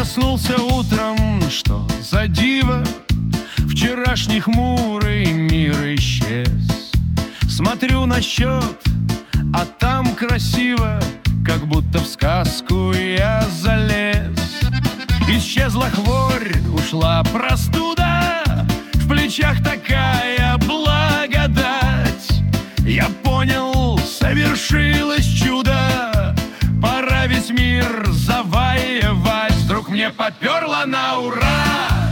Проснулся утром, что за диво, вчерашний хмурый мир исчез. Смотрю на счет, а там красиво, как будто в сказку я залез. Исчезла хворь, ушла простуда, в плечах такая благодать. Я понял, совершилось чудо, пора весь мир завоевать. Вдруг мне поперло на ура,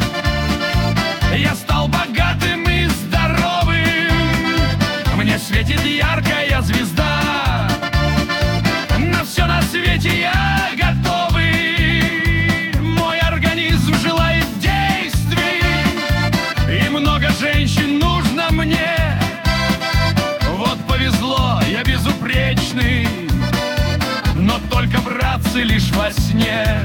я стал богатым и здоровым. Мне светит яркая звезда, на все на свете я готовый. Мой организм желает действий, и много женщин нужно мне. Вот повезло, я безупречный, но только, братцы, лишь во сне.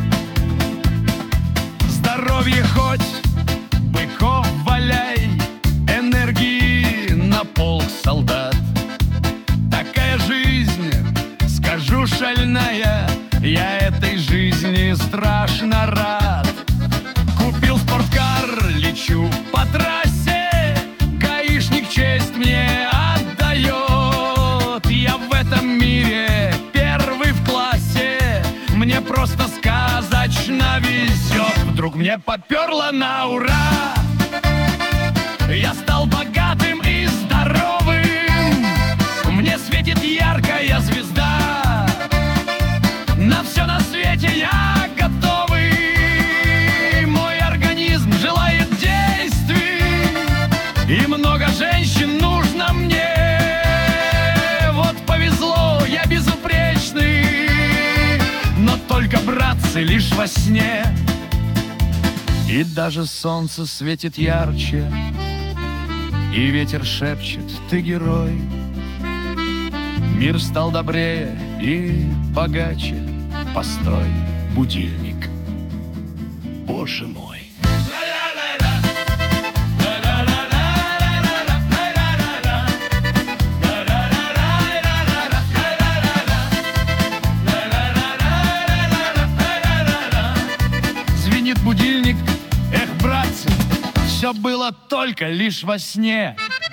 Здоровье хоть быков валяй, энергии на полк солдат. Такая жизнь, скажу, шальная, я этой жизни страшно рад. Купил спорткар, лечу по трассе, гаишник честь мне отдает. Я в этом мире первый в классе, мне просто сказочно везет. Вдруг мне поперло на ура, я стал богатым и здоровым. Мне светит яркая звезда, на все на свете я готовый. Мой организм желает действий, и много женщин нужно мне. Вот повезло, я безупречный, но только, братцы, лишь во сне. И даже солнце светит ярче, и ветер шепчет: ты герой. Мир стал добрее и богаче. Постой, будильник, Боже мой. Звенит будильник, эх, братцы, все было только лишь во сне.